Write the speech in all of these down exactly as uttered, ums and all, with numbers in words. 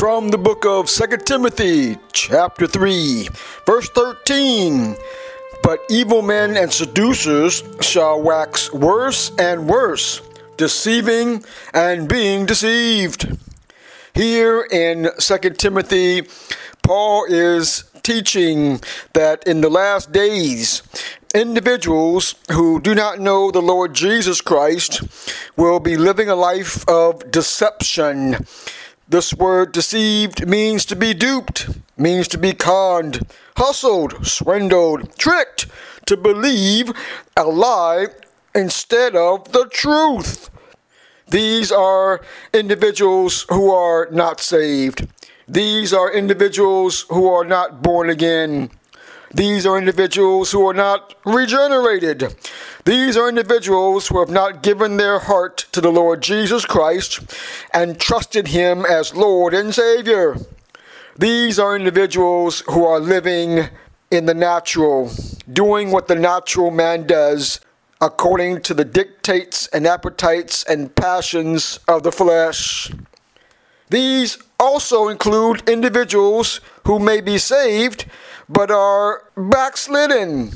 From the book of Second Timothy, chapter three, verse thirteen. But evil men and seducers shall wax worse and worse, deceiving and being deceived. Here in Second Timothy, Paul is teaching that in the last days, individuals who do not know the Lord Jesus Christ will be living a life of deception. This word deceived means to be duped, means to be conned, hustled, swindled, tricked, to believe a lie instead of the truth. These are individuals who are not saved. These are individuals who are not born again. These are individuals who are not regenerated. These are individuals who have not given their heart to the Lord Jesus Christ and trusted Him as Lord and Savior. These are individuals who are living in the natural, doing what the natural man does according to the dictates and appetites and passions of the flesh. These also include individuals who may be saved but are backslidden.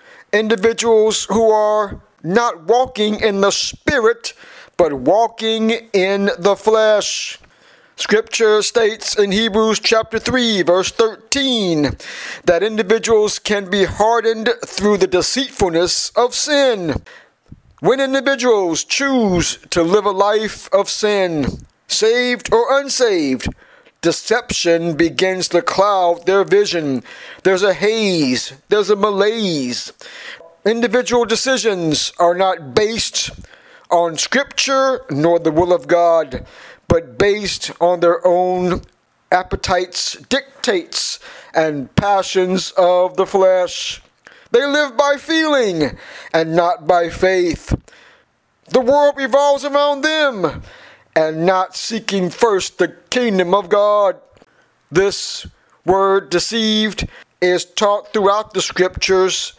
Individuals who are not walking in the Spirit but walking in the flesh. Scripture states in Hebrews chapter three, verse thirteen, that individuals can be hardened through the deceitfulness of sin. When individuals choose to live a life of sin, saved or unsaved, deception begins to cloud their vision. There's a haze. There's a malaise. Individual decisions are not based on Scripture nor the will of God, but based on their own appetites, dictates, and passions of the flesh. They live by feeling and not by faith. The world revolves around them and not seeking first the kingdom of God. This word deceived is taught throughout the scriptures.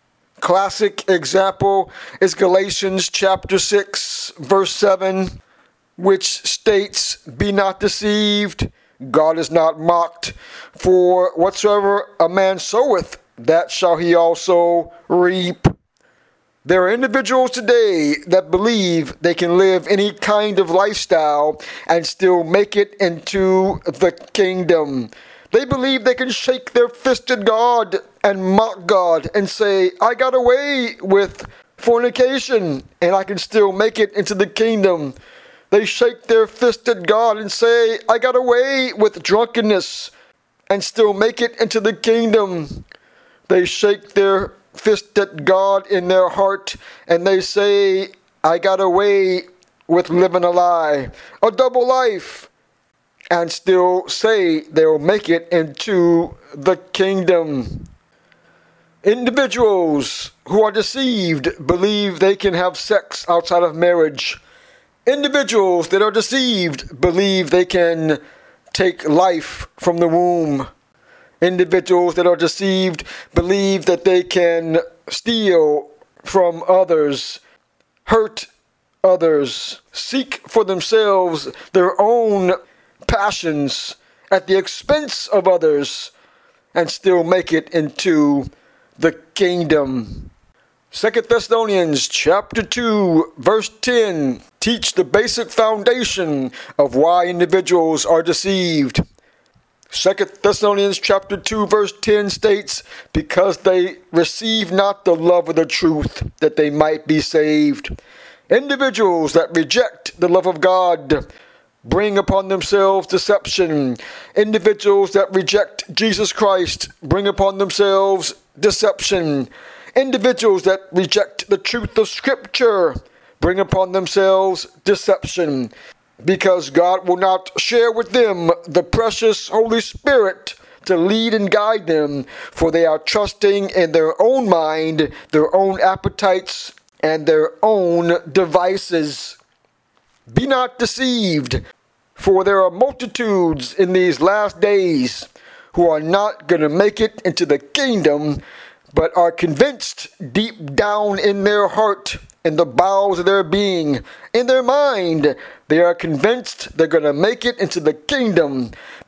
Classic example is Galatians chapter six, verse seven, which states, "Be not deceived, God is not mocked, for whatsoever a man soweth, that shall he also reap." There are individuals today that believe they can live any kind of lifestyle and still make it into the kingdom. They believe they can shake their fist at God and mock God and say, "I got away with fornication and I can still make it into the kingdom." They shake their fist at God and say, "I got away with drunkenness and still make it into the kingdom." They shake their fist at God in their heart and they say, "I got away with living a lie, a double life," and still say they'll make it into the kingdom. Individuals who are deceived believe they can have sex outside of marriage. Individuals that are deceived believe they can take life from the womb. Individuals that are deceived believe that they can steal from others, hurt others, seek for themselves their own passions at the expense of others, and still make it into the kingdom. Second Thessalonians chapter two, verse ten, teach the basic foundation of why individuals are deceived. Second Thessalonians chapter two, verse ten states, "Because they receive not the love of the truth, that they might be saved." Individuals that reject the love of God bring upon themselves deception. Individuals that reject Jesus Christ bring upon themselves deception. Individuals that reject the truth of Scripture bring upon themselves deception, because God will not share with them the precious Holy Spirit to lead and guide them, for they are trusting in their own mind, their own appetites, and their own devices. Be not deceived, for there are multitudes in these last days who are not going to make it into the kingdom, but are convinced deep down in their heart, in the bowels of their being, in their mind, they are convinced they're going to make it into the kingdom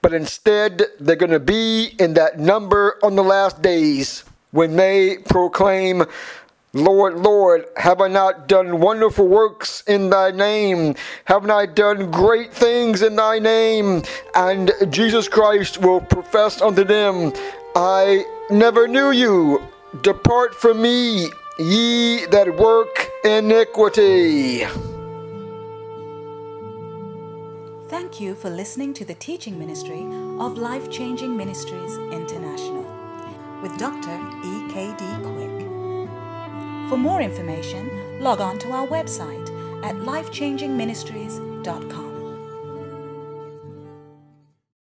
but instead they're going to be in that number on the last days when they proclaim, Lord, Lord, have I not done wonderful works in thy name? Haven't I done great things in thy name? And Jesus Christ will profess unto them, I never knew you. Depart from me, ye that work iniquity. Thank you for listening to the teaching ministry of Life Changing Ministries International with Doctor E K D Quick. For more information, log on to our website at life changing ministries dot com.